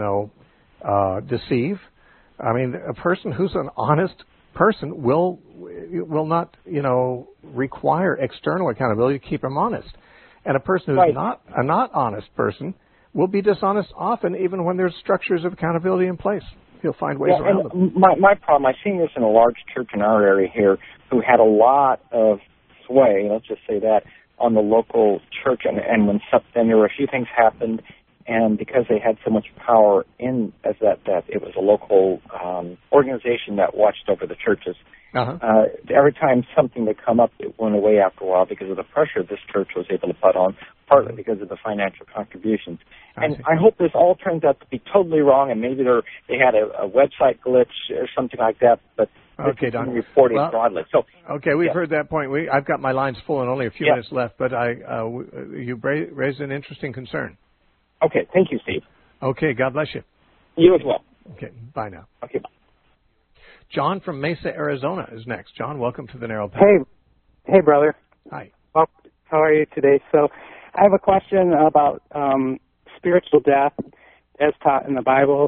S4: deceive. I mean, a person who's an honest person will not, require external accountability to keep him honest. And a person who's not a not honest person will be dishonest often, even when there's structures of accountability in place. He'll find ways around them.
S9: My problem, I've seen this in a large church in our area here who had a lot of sway, let's just say that, on the local church, and then there were a few things happened, and because they had so much power in as that it was a local organization that watched over the churches. Every time something would come up, it went away after a while because of the pressure this church was able to put on, partly because of the financial contributions. And I hope this all turns out to be totally wrong, and maybe they had a website glitch or something like that, but
S4: okay, Don.
S9: Reported broadly. So,
S4: we've heard that point. I've got my lines full and only a few minutes left, but you raised an interesting concern.
S9: Okay, thank you, Steve.
S4: Okay, God bless you.
S9: You as well.
S4: Okay, bye now.
S9: Okay, bye.
S4: John from Mesa, Arizona is next. John, welcome to the Narrow Path.
S10: Hey, brother.
S4: Hi.
S10: Well, how are you today? So, I have a question about spiritual death as taught in the Bible.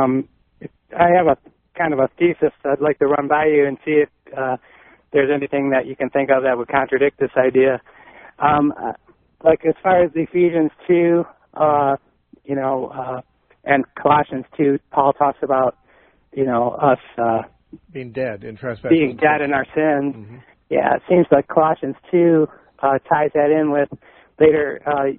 S10: I have a kind of a thesis I'd like to run by you and see if there's anything that you can think of that would contradict this idea. Like as far as Ephesians 2, and Colossians 2, Paul talks about, us
S4: being dead in trespasses.
S10: Being dead in our sins.
S4: Mm-hmm.
S10: Yeah, it seems like Colossians 2 ties that in with later,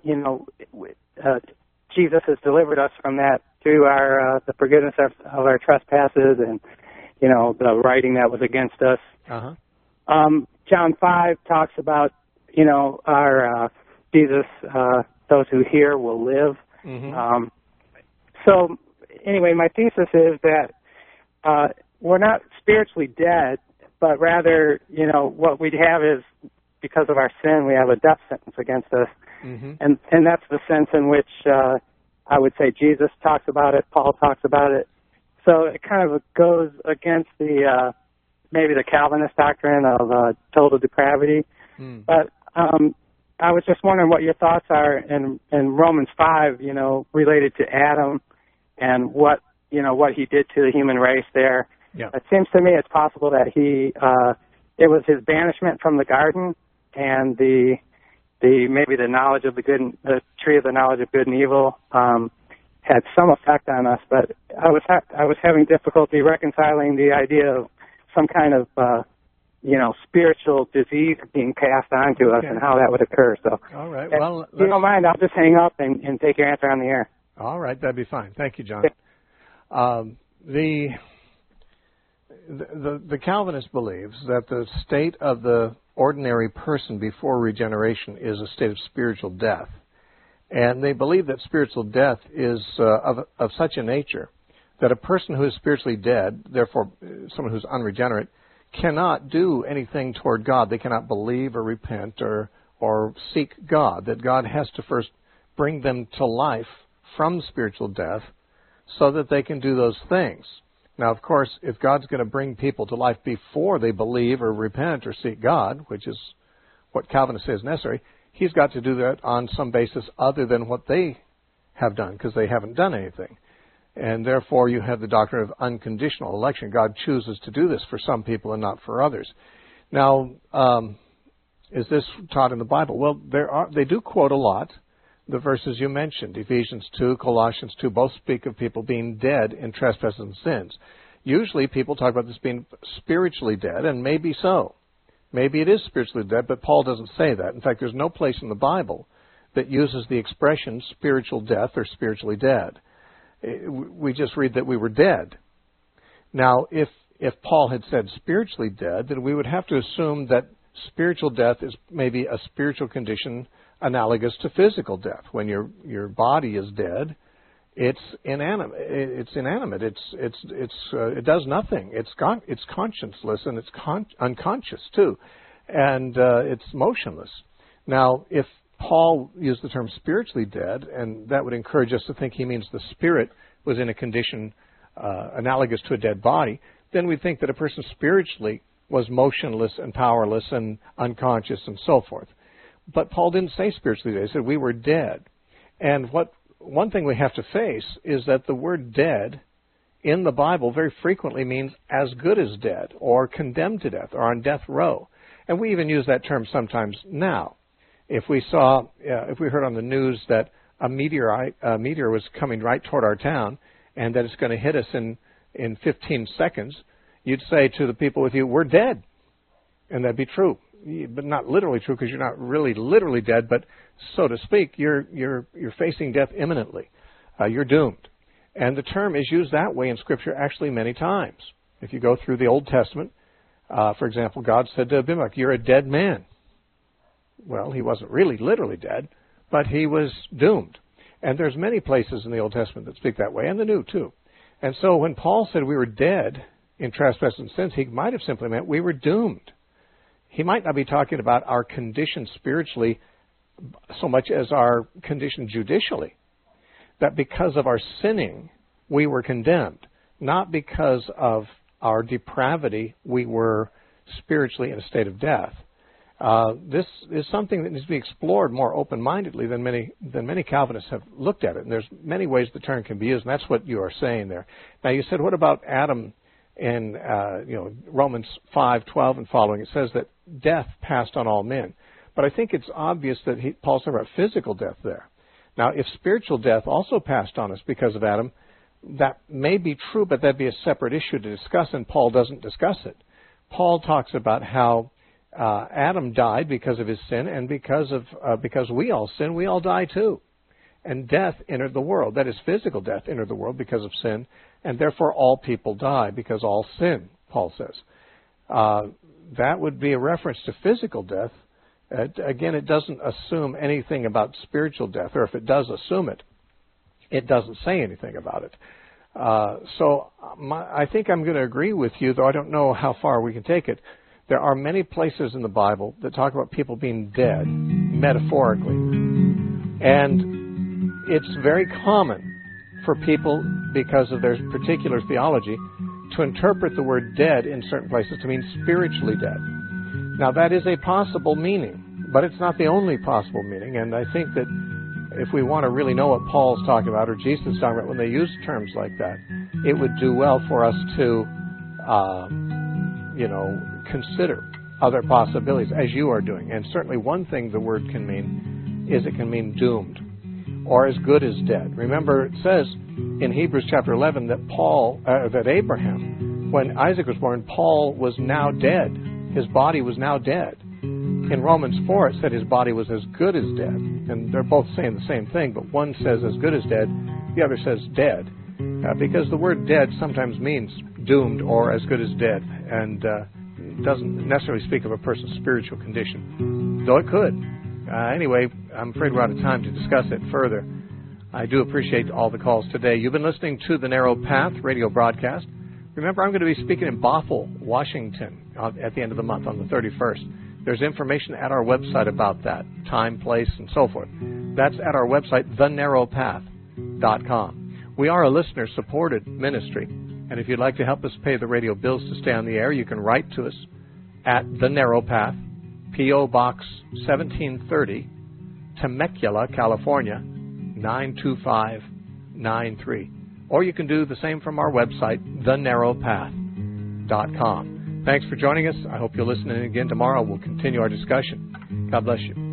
S10: Jesus has delivered us from that through our the forgiveness of our trespasses and, the writing that was against us. John 5 talks about, our Jesus, those who hear will live.
S4: Mm-hmm.
S10: So anyway, my thesis is that we're not spiritually dead, but rather, what we have is, because of our sin, we have a death sentence against us.
S4: Mm-hmm.
S10: And that's the sense in which I would say Jesus talks about it, Paul talks about it. So it kind of goes against the maybe the Calvinist doctrine of total depravity.
S4: Mm.
S10: But I was just wondering what your thoughts are in Romans 5, related to Adam and what he did to the human race there.
S4: Yeah.
S10: It seems to me it's possible that it was his banishment from the garden and the maybe the knowledge of the tree of the knowledge of good and evil had some effect on us, but I was having difficulty reconciling the idea of some kind of spiritual disease being passed on to us and how that would occur. So,
S4: all right.
S10: Well, if you don't mind, I'll just hang up and take your answer on the air.
S4: All right, that'd be fine. Thank you, John. The Calvinist believes that the state of the ordinary person before regeneration is a state of spiritual death. And they believe that spiritual death is of such a nature that a person who is spiritually dead, therefore someone who's unregenerate, cannot do anything toward God. They cannot believe or repent or seek God, that God has to first bring them to life from spiritual death so that they can do those things. Now, of course, if God's going to bring people to life before they believe or repent or seek God, which is what Calvinists say is necessary, He's got to do that on some basis other than what they have done, because they haven't done anything. And therefore, you have the doctrine of unconditional election. God chooses to do this for some people and not for others. Now, is this taught in the Bible? Well, they do quote a lot. The verses you mentioned, Ephesians 2, Colossians 2, both speak of people being dead in trespasses and sins. Usually people talk about this being spiritually dead, and maybe so. Maybe it is spiritually dead, but Paul doesn't say that. In fact, there's no place in the Bible that uses the expression spiritual death or spiritually dead. We just read that we were dead. Now, if if Paul had said spiritually dead, then we would have to assume that spiritual death is maybe a spiritual condition analogous to physical death. When your body is dead, it's inanimate. It does nothing. It's conscienceless, and it's unconscious too, and it's motionless. Now, if Paul used the term spiritually dead, and that would encourage us to think he means the spirit was in a condition analogous to a dead body, then we'd think that a person spiritually was motionless and powerless and unconscious and so forth. But Paul didn't say spiritually dead. He said we were dead. And one thing we have to face is that the word dead in the Bible very frequently means as good as dead, or condemned to death, or on death row. And we even use that term sometimes now. If we heard on the news that a meteor was coming right toward our town and that it's going to hit us in 15 seconds, you'd say to the people with you, we're dead. And that'd be true. But not literally true, because you're not really literally dead, but so to speak, you're facing death imminently. You're doomed. And the term is used that way in Scripture actually many times. If you go through the Old Testament, for example, God said to Abimelech, you're a dead man. Well, he wasn't really literally dead, but he was doomed. And there's many places in the Old Testament that speak that way, and the New too. And so when Paul said we were dead in trespasses and sins, he might have simply meant we were doomed. He might not be talking about our condition spiritually so much as our condition judicially. That because of our sinning, we were condemned. Not because of our depravity, we were spiritually in a state of death. This is something that needs to be explored more open-mindedly than many Calvinists have looked at it. And there's many ways the term can be used, and that's what you are saying there. Now, you said, what about Adam in Romans 5:12 and following? It says that death passed on all men. But I think it's obvious that Paul's talking about physical death there. Now, if spiritual death also passed on us because of Adam, that may be true, but that'd be a separate issue to discuss, and Paul doesn't discuss it. Paul talks about how Adam died because of his sin, and because we all sin, we all die too. And death entered the world. That is, physical death entered the world because of sin, and therefore all people die because all sin, Paul says. That would be a reference to physical death. Again, it doesn't assume anything about spiritual death, or if it does assume it, it doesn't say anything about it. I think I'm going to agree with you, though I don't know how far we can take it. There are many places in the Bible that talk about people being dead, metaphorically. And it's very common for people, because of their particular theology, to interpret the word dead in certain places to mean spiritually dead. Now, that is a possible meaning, but it's not the only possible meaning. And I think that if we want to really know what Paul's talking about, or Jesus is talking about, when they use terms like that, it would do well for us to, consider other possibilities, as you are doing. And certainly one thing the word can mean is it can mean doomed, or as good as dead. Remember, it says in Hebrews chapter 11 that Abraham, when Isaac was born, Paul was now dead. His body was now dead. In Romans 4, it said his body was as good as dead. And they're both saying the same thing, but one says as good as dead, the other says dead. Because the word dead sometimes means doomed or as good as dead, and doesn't necessarily speak of a person's spiritual condition, though it could. Anyway, I'm afraid we're out of time to discuss it further. I do appreciate all the calls today. You've been listening to the Narrow Path radio broadcast. Remember, I'm going to be speaking in Bothell, Washington at the end of the month on the 31st. There's information at our website about that, time, place, and so forth. That's at our website, thenarrowpath.com. We are a listener-supported ministry, and if you'd like to help us pay the radio bills to stay on the air, you can write to us at The Narrow Path, P.O. Box 1730, Temecula, California, 92593. Or you can do the same from our website, thenarrowpath.com. Thanks for joining us. I hope you'll listen in again tomorrow. We'll continue our discussion. God bless you.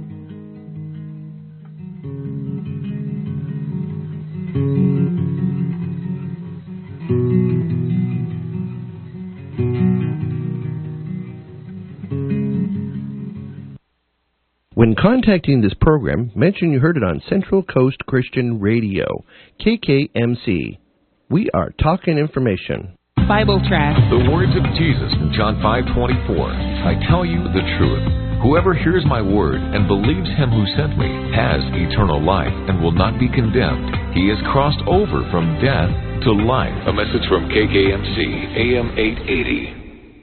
S11: When contacting this program, mention you heard it on Central Coast Christian Radio, KKMC. We are talking information.
S12: Bible Track.
S3: The words of Jesus in John 5:24. I tell you the truth. Whoever hears my word and believes him who sent me has eternal life and will not be condemned. He has crossed over from death to life. A message from KKMC, AM 880.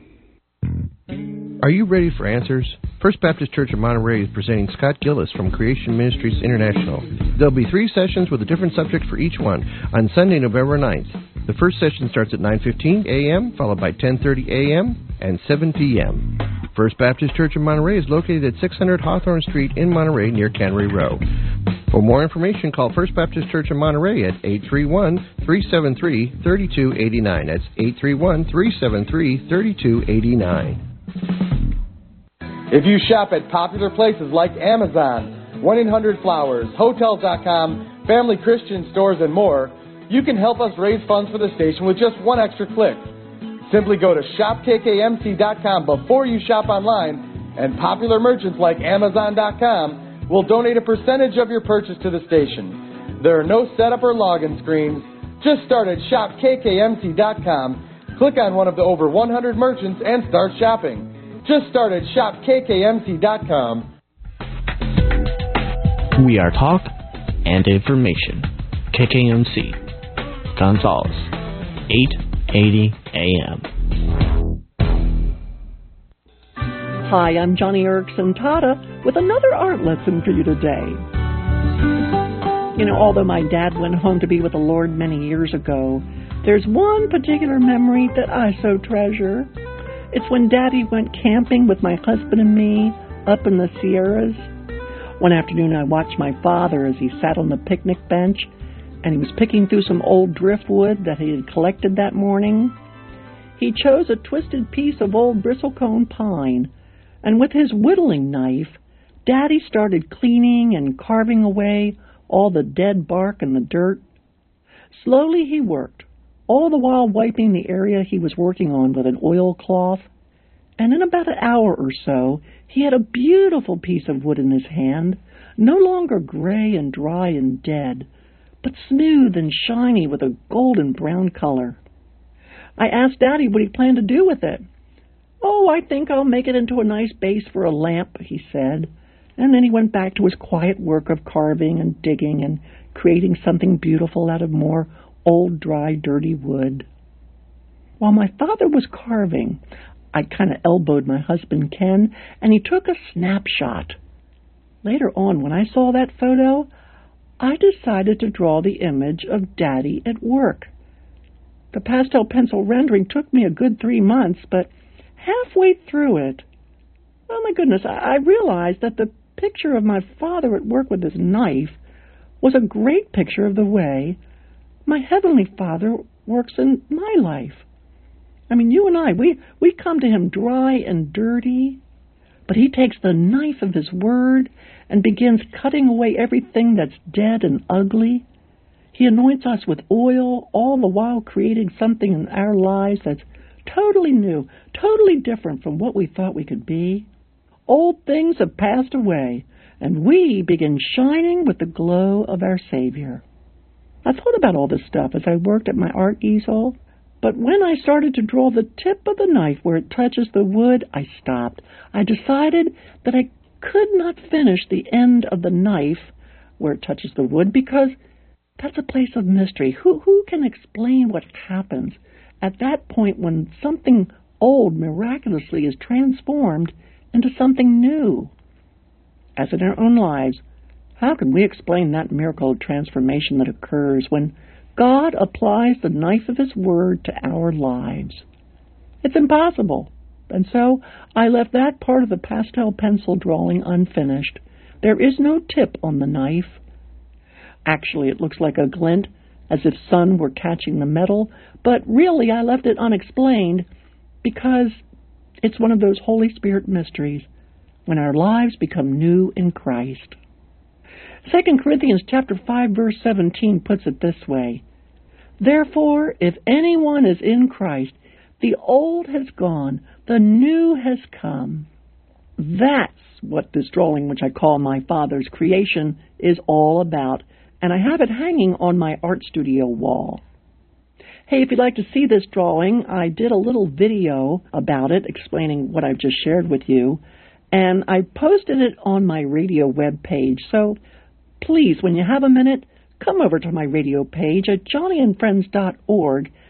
S11: Are you ready for answers? First Baptist Church of Monterey is presenting Scott Gillis from Creation Ministries International. There'll be 3 sessions with a different subject for each one on Sunday, November 9th. The first session starts at 9:15 a.m., followed by 10:30 a.m. and 7 p.m. First Baptist Church of Monterey is located at 600 Hawthorne Street in Monterey near Cannery Row. For more information, call First Baptist Church of Monterey at 831-373-3289. That's 831-373-3289.
S13: If you shop at popular places like Amazon, 1-800-Flowers, Hotels.com, Family Christian Stores, and more, you can help us raise funds for the station with just one extra click. Simply go to shopkkmc.com before you shop online, and popular merchants like Amazon.com will donate a percentage of your purchase to the station. There are no setup or login screens. Just start at shopkkmc.com, click on one of the over 100 merchants, and start shopping. Just start at shopkkmc.com.
S14: We are talk and information. KKMC. Gonzales. 880 AM.
S15: Hi, I'm Johnny Erickson Tata with another art lesson for you today. You know, although my dad went home to be with the Lord many years ago, there's one particular memory that I so treasure. It's when Daddy went camping with my husband and me up in the Sierras. One afternoon I watched my father as he sat on the picnic bench, and he was picking through some old driftwood that he had collected that morning. He chose a twisted piece of old bristlecone pine, and with his whittling knife, Daddy started cleaning and carving away all the dead bark and the dirt. Slowly he worked, all the while wiping the area he was working on with an oilcloth, and in about an hour or so, he had a beautiful piece of wood in his hand, no longer gray and dry and dead, but smooth and shiny with a golden brown color. I asked Daddy what he planned to do with it. "Oh, I think I'll make it into a nice base for a lamp," he said, and then he went back to his quiet work of carving and digging and creating something beautiful out of more old, dry, dirty wood. While my father was carving, I kind of elbowed my husband Ken, and he took a snapshot. Later on, when I saw that photo, I decided to draw the image of Daddy at work. The pastel pencil rendering took me a good 3 months, but halfway through it, oh my goodness, I realized that the picture of my father at work with his knife was a great picture of the way my Heavenly Father works in my life. I mean, you and I, we come to Him dry and dirty, but He takes the knife of His Word and begins cutting away everything that's dead and ugly. He anoints us with oil, all the while creating something in our lives that's totally new, totally different from what we thought we could be. Old things have passed away, and we begin shining with the glow of our Savior. I thought about all this stuff as I worked at my art easel, but when I started to draw the tip of the knife where it touches the wood, I stopped. I decided that I could not finish the end of the knife where it touches the wood because that's a place of mystery. Who can explain what happens at that point when something old miraculously is transformed into something new? As in our own lives, how can we explain that miracle of transformation that occurs when God applies the knife of His Word to our lives? It's impossible. And so I left that part of the pastel pencil drawing unfinished. There is no tip on the knife. Actually, it looks like a glint, as if sun were catching the metal, but really I left it unexplained because it's one of those Holy Spirit mysteries when our lives become new in Christ. 2 Corinthians chapter 5, verse 17 puts it this way: "Therefore, if anyone is in Christ, the old has gone, the new has come." That's what this drawing, which I call my Father's creation, is all about, and I have it hanging on my art studio wall. Hey, if you'd like to see this drawing, I did a little video about it explaining what I've just shared with you, and I posted it on my radio web page. So please, when you have a minute, come over to my radio page at johnnyandfriends.org